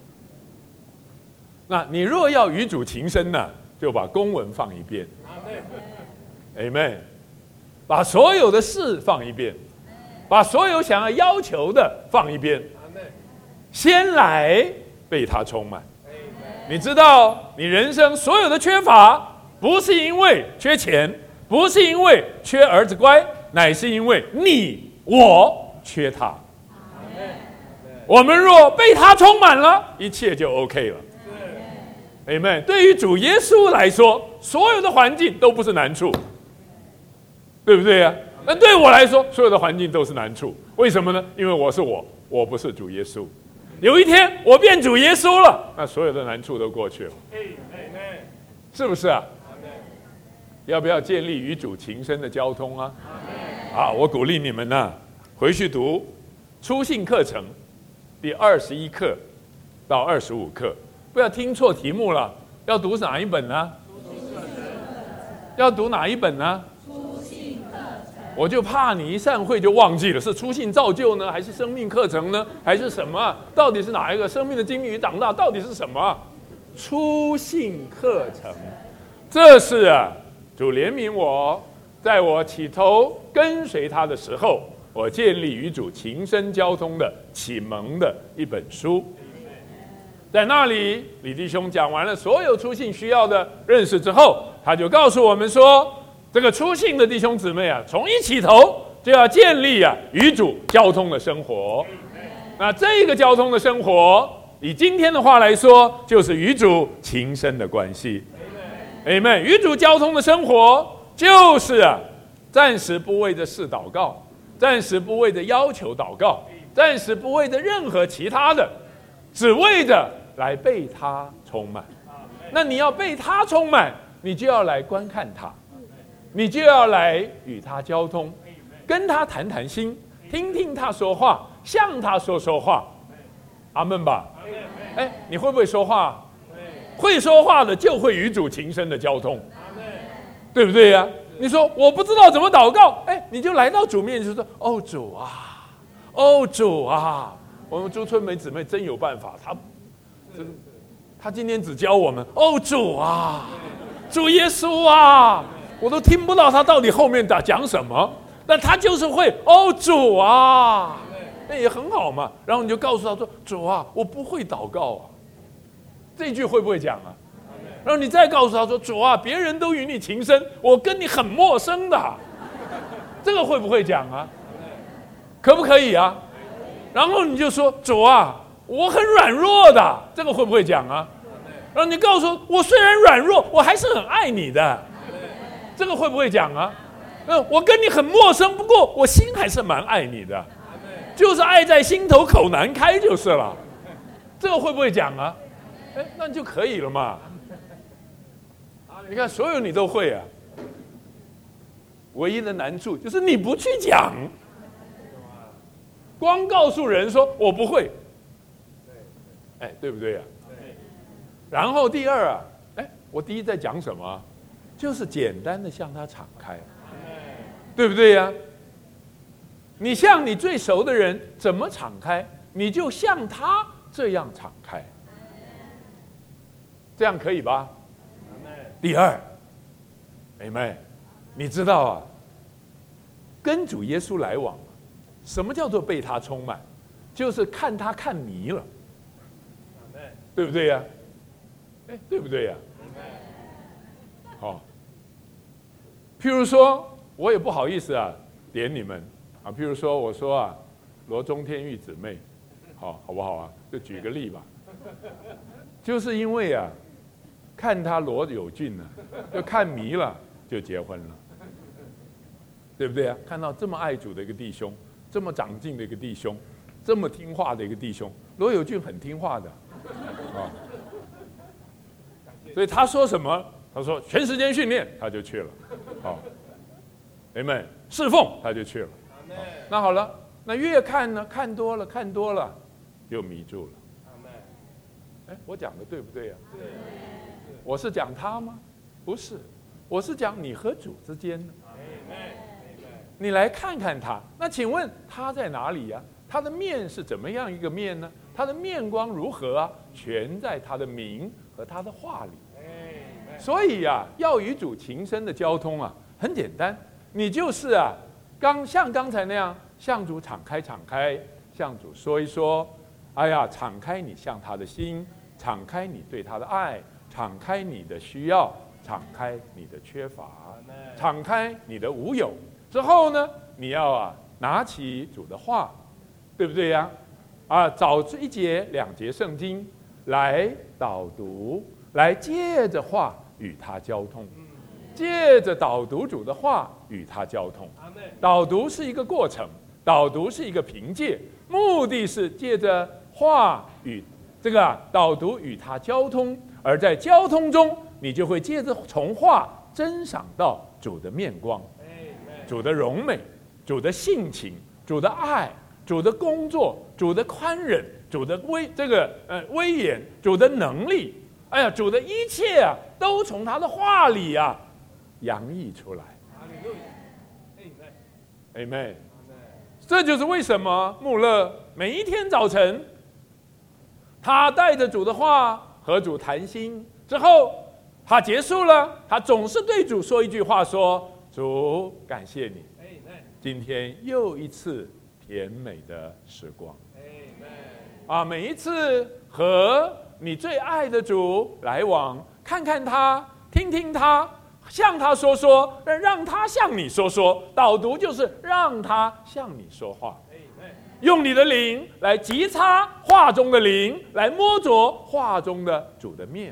那你若要与主情深呢，就把公文放一边， Amen， 把所有的事放一边，把所有想要要求的放一边，先来被他充满。你知道你人生所有的缺乏，不是因为缺钱，不是因为缺儿子乖，乃是因为我缺他。我们若被他充满了，一切就 OK 了。Amen。 对于主耶稣来说，所有的环境都不是难处，对不对啊？那对我来说，所有的环境都是难处。为什么呢？因为我是我不是主耶稣。有一天我变主耶稣了，那所有的难处都过去了。 是不是啊？要不要建立与主情深的交通啊？啊，我鼓励你们呢，回去读初信课程第21课到25课，不要听错题目了。要读哪一本呢？要读哪一本呢？我就怕你一散会就忘记了，是初信造就呢，还是生命课程呢，还是什么？到底是哪一个？生命的经历与长大到底是什么？初信课程，这是啊，主怜悯我，在我起头跟随他的时候，我建立与主情深交通的启蒙的一本书。在那里，李弟兄讲完了所有初信需要的认识之后，他就告诉我们说，这个初信的弟兄姊妹啊，从一起头就要建立啊与主交通的生活。那这个交通的生活，以今天的话来说，就是与主情深的关系。Amen。与主交通的生活，就是啊，暂时不为着事祷告，暂时不为着要求祷告，暂时不为着任何其他的，只为着来被他充满。那你要被他充满，你就要来观看他，你就要来与他交通，跟他谈谈心，听听他说话，向他说说话。阿们吧。哎，你会不会说话？会说话的就会与主情深的交通，对不对呀？你说我不知道怎么祷告，哎，你就来到主面前说：“哦主啊，哦主啊。”我们朱春梅姊妹真有办法，她今天只教我们：“哦主啊，主耶稣啊。”我都听不到她到底后面讲什么，但她就是会：“哦主啊。”那也很好嘛。然后你就告诉她说：“主啊，我不会祷告啊。”这一句会不会讲啊？然后你再告诉他说：“主啊，别人都与你情深，我跟你很陌生的。”这个会不会讲啊？可不可以啊？然后你就说：“主啊，我很软弱的。”这个会不会讲啊？然后你告诉我虽然软弱，我还是很爱你的。这个会不会讲啊？我跟你很陌生，不过我心还是蛮爱你的，就是爱在心头口难开就是了。这个会不会讲啊？哎，那就可以了嘛。你看，所有你都会啊。唯一的难处就是你不去讲，光告诉人说我不会，哎，对不对呀？然后第二啊，哎，我第一在讲什么？就是简单的向他敞开，对不对呀？你向你最熟的人怎么敞开，你就像他这样敞开。这样可以吧？第二，妹妹，你知道啊，跟主耶稣来往，什么叫做被他充满？就是看他看迷了，对不对呀？哎，对不对呀？好，譬如说，我也不好意思啊，点你们啊。譬如说，我说啊，罗中天玉姊妹，好不好啊？就举个例吧，就是因为啊。看他罗友俊呢，就看迷了，就结婚了，对不对啊？看到这么爱主的一个弟兄，这么长进的一个弟兄，这么听话的一个弟兄，罗友俊很听话的，啊，所以他说什么，他说全时间训练，他就去了，好，妹妹侍奉他就去了，那好了，那越看呢，看多了，就迷住了。哎，我讲的对不对呀？对。我是讲他吗？不是，我是讲你和主之间的。你来看看他，那请问他在哪里呀？他的面是怎么样一个面呢？他的面光如何啊？全在他的名和他的话里。所以啊，要与主情深的交通啊，很简单，你就是啊，像刚才那样，向主敞开，向主说一说，哎呀，敞开你向他的心，敞开你对他的爱。敞开你的需要，敞开你的缺乏，敞开你的无有之后呢，你要啊拿起主的话，对不对呀？啊，找1节2节圣经来导读，来借着话与他交通，借着导读主的话与他交通。导读是一个过程，导读是一个凭借，目的是借着话与这个导读与他交通。而在交通中， 你就会借着从话珍赏到主的面光，主的荣美，主的性情，主的爱，主的工作，主的宽忍，主的威严，主的能力，哎呀，主的一切啊，都从他的话里啊洋溢出来。Amen。这就是为什么穆勒每一天早晨，他带着主的话和主谈心之后，他结束了，他总是对主说一句话，说：主，感谢你，今天又一次甜美的时光。啊，每一次和你最爱的主来往，看看他，听听他，向他说说，让他向你说说。导读就是让他向你说话，用你的灵来击擦话中的灵，来摸着话中的主的面，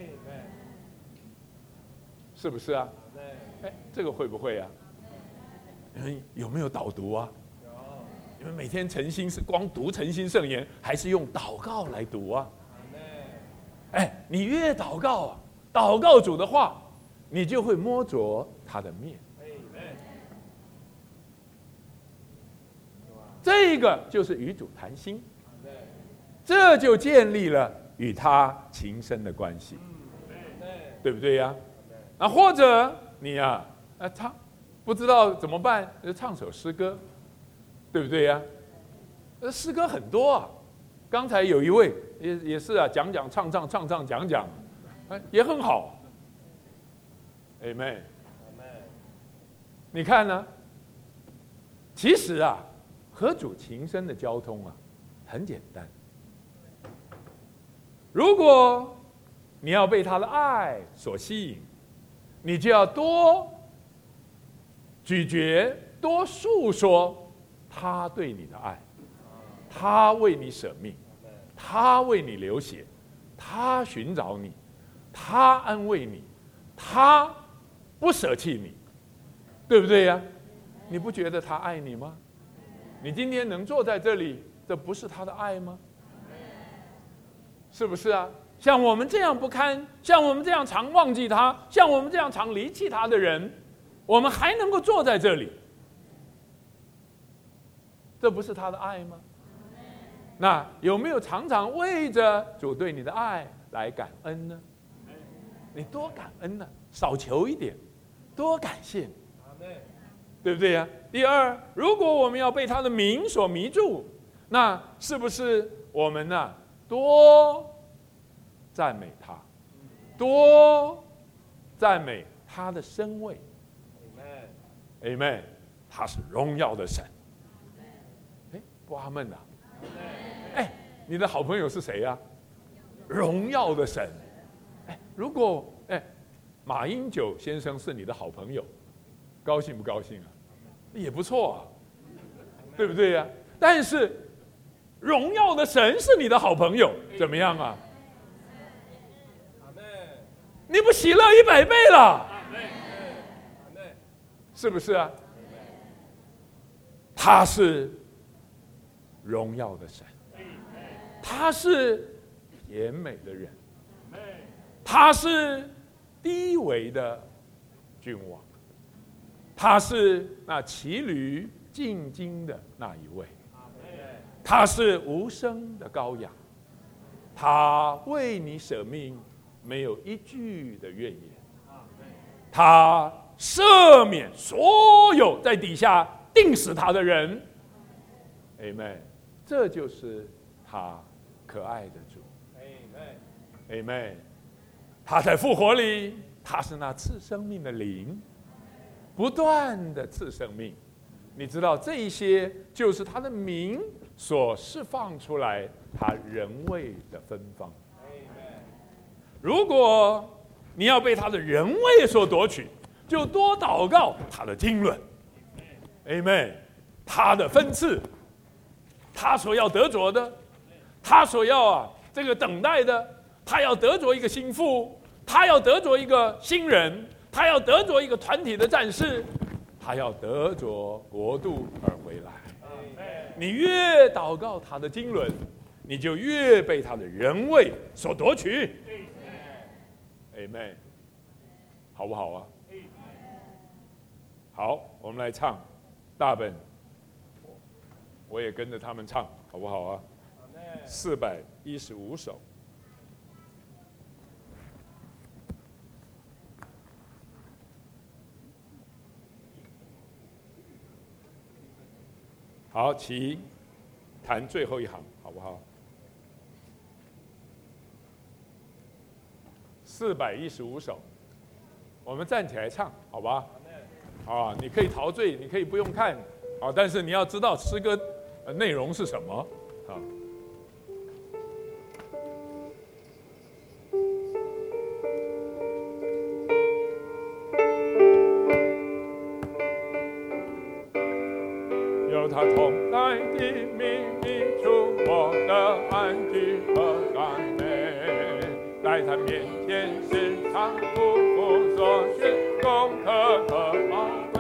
是不是啊？这个会不会啊？有没有导读啊？你们每天诚心是光读诚心圣言，还是用祷告来读啊？你越祷告啊，祷告主的话，你就会摸着他的面。这个就是与主谈心，这就建立了与他情深的关系，对不对呀？啊，或者你啊，唱不知道怎么办，就唱首诗歌，对不对呀？诗歌很多啊，刚才有一位也是啊，讲讲，也很好。Amen。你看呢？其实啊，和主情深的交通啊，很简单。如果你要被他的爱所吸引，你就要多咀嚼、多述说他对你的爱，他为你舍命，他为你流血，他寻找你，他安慰你，他不舍弃你，对不对呀？你不觉得他爱你吗？你今天能坐在这里，这不是他的爱吗？是不是啊？像我们这样不堪，像我们这样常忘记他，像我们这样常离弃他的人，我们还能够坐在这里，这不是他的爱吗？那有没有常常为着主对你的爱来感恩呢？你多感恩呢，少求一点，多感谢你，对不对呀？第二，如果我们要被他的名所迷住，那是不是我们呢多赞美他，多赞美他的身位 Amen。 他是荣耀的神。不阿们啊。你的好朋友是谁啊？荣耀的神。如果马英九先生是你的好朋友，高兴不高兴啊？也不错啊，对不对呀？但是荣耀的神是你的好朋友，怎么样啊？你不喜乐100倍了，是不是啊？他是荣耀的神，他是甜美的人，他是低微的君王，他是那骑驴进京的那一位，他是无声的羔羊，他为你舍命，没有一句的怨言，他赦免所有在底下定死他的人。Amen。 这就是他可爱的主。Amen。 他在复活里，他是那赐生命的灵，不断的赐生命。你知道这一些就是他的名所释放出来他人位的芬芳。如果你要被他的人位所夺取，就多祷告他的经纶。Amen。 他的分赐，他所要得着的，他所要这个等待的，他要得着一个心腹，他要得着一个新人，他要得着一个团体的战士，他要得着国度而回来。你越祷告他的经纶，你就越被他的人位所夺取。Amen。 好不好啊？好，我们来唱大本，我也跟着他们唱，好不好啊？415首。好，起，弹最后一行，好不好？415首，我们站起来唱，好吧？啊，你可以陶醉，你可以不用看，啊，但是你要知道诗歌内容是什么，啊。有他同在的秘密处，我的安居和甘美，在他面前时常不负所学功课和宝贵，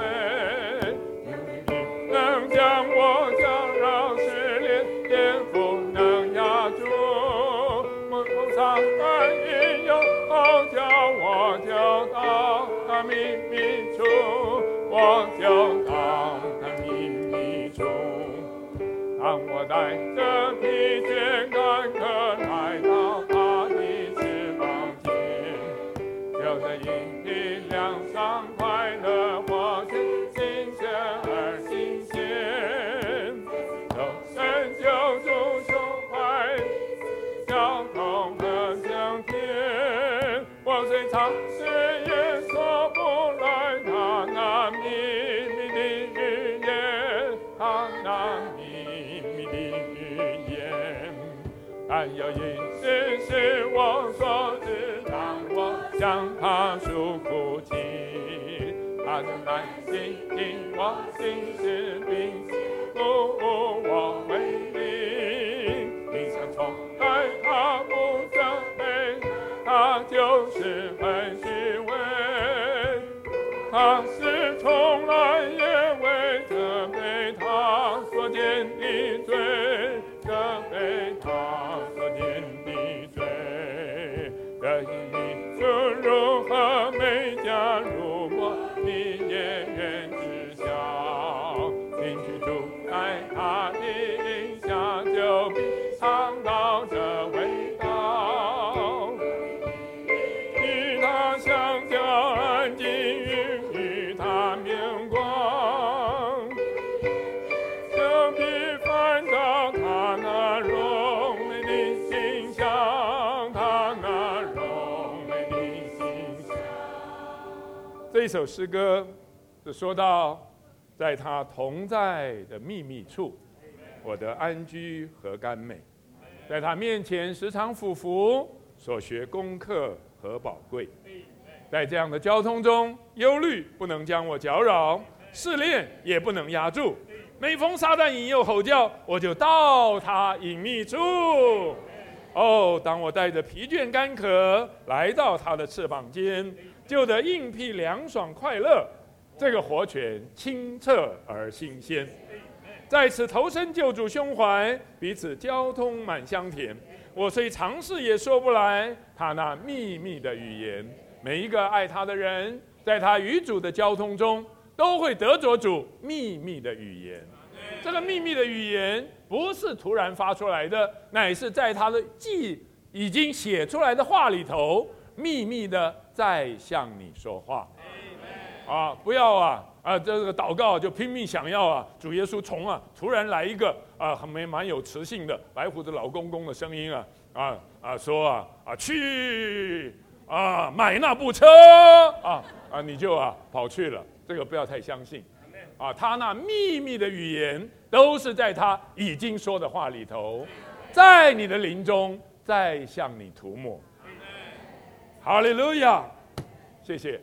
能将我搅扰失恋，也不能压住，梦中常在引诱，叫我就到他秘密处，我就到他秘密处。当我带着疲倦干渴来到他的翅膀前，有着阴雨凉爽快乐，或是新鲜而新鲜，有神救主胸怀，交通和降天，我虽尝试也说不来他那秘密的语言，他那秘密的语言，但有一事是我所知，当我向他诉苦泣，他就耐心听我心事，并鼓舞我为力，你想从来他不责备，他就是很虚伪，他是从来也未责备他所见的罪，责备他所见的罪。这一生如何没加入过，你也愿知晓。进去住在他的荫下，就必尝到这味道。与他相交，安静与他面光，就必翻到他那荣美的形象，他那荣美的形象。这一首诗歌是说到，在他同在的秘密处，我的安居和甘美，在他面前时常俯伏，所学功课和宝贵。在这样的交通中，忧虑不能将我搅扰，试炼也不能压住。每逢撒旦引诱吼叫，我就到他隐秘处。哦，当我带着疲倦干渴来到他的翅膀间，就得应辟凉爽快乐。这个活泉清澈而新鲜，在此投身救主胸怀，彼此交通满香甜。我虽尝试也说不来他那秘密的语言。每一个爱他的人，在他与主的交通中，都会得着主秘密的语言。这个秘密的语言不是突然发出来的，乃是在他的已经写出来的话里头，秘密的在向你说话。不要这个祷告就拼命想要主耶稣突然来一个蛮有磁性的白胡子老公公的声音说去买那部车你就跑去了，这个不要太相信他那秘密的语言都是在他已经说的话里头，在你的灵中再向你涂抹。哈利路亚，谢谢。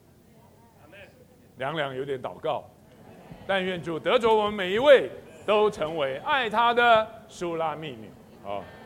两有点祷告，但愿主得着我们每一位，都成为爱他的书拉密女。